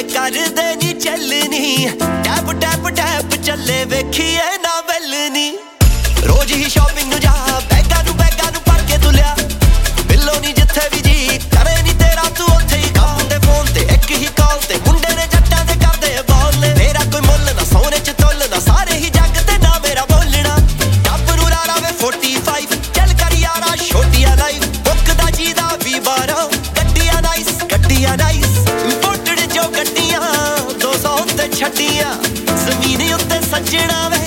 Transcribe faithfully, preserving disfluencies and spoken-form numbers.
ਕਰਦੇ ਨੀ ਚੱਲਣੀ ਟੈਪ ਟੈਪ ਟੈਪ ਚੱਲੇ ਵੇਖੀਏ ਨਾ ਬੈਲਣੀ ਰੋਜ਼ ਹੀ ਸ਼ਾਪਿੰਗ ਨੂੰ ਜਾ ਬੈਗਾਂ ਨੂੰ ਬੈਗਾਂ ਨੂੰ ਭਰ ਕੇ ਤੁਲਿਆ ਬਿੱਲੋ ਨੀ ਜਿੱਥੇ ਵੀ ਜੀ ਕਰੇ ਨੀ ਤੇਰਾ ਤੂੰ ਉੱਥੇ ਹੀ ਕੰਮ ਦੇ ਫੋਨ ਤੇ ਇੱਕ ਹੀ ਕਾਲ ਤੇ ਮੁੰਡੇ ਨੇ ਜੱਟਾਂ ਦੇ ਕਰਦੇ ਬੋਲ ਮੇਰਾ ਕੋਈ ਮੁੱਲ ਨਾ ਸੋਨੇ ਚ ਤੁੱਲ ਨਾ ਸਾਰੇ ਹੀ ਜੱਗ ਤੇ ਨਾ ਮੇਰਾ ਬੋਲਣਾ ਟੱਪ ਨੂੰ ਲਾ ਲਾਵੇ forty-five ਚੱਲ ਕਰ ਯਾਰਾ ਛੋਟੀਆਂ ਲਾਈਫ ਬੁੱਕ ਦਾ ਜੀ ਦਾ ਵੀ ਬਾਰਾਂ ਗੱਡੀਆਂ ਨਾਈਸ ਗੱਡੀਆਂ ਨਾਈਸ ਇੰਪੋਰਟਡ ਜੋ ਗੱਡੀਆਂ ਦੋ ਸੌ ਤੇ ਛੱਡੀਆਂ ਜ਼ਮੀਨ ਉੱਤੇ ਸੱਜਣਾ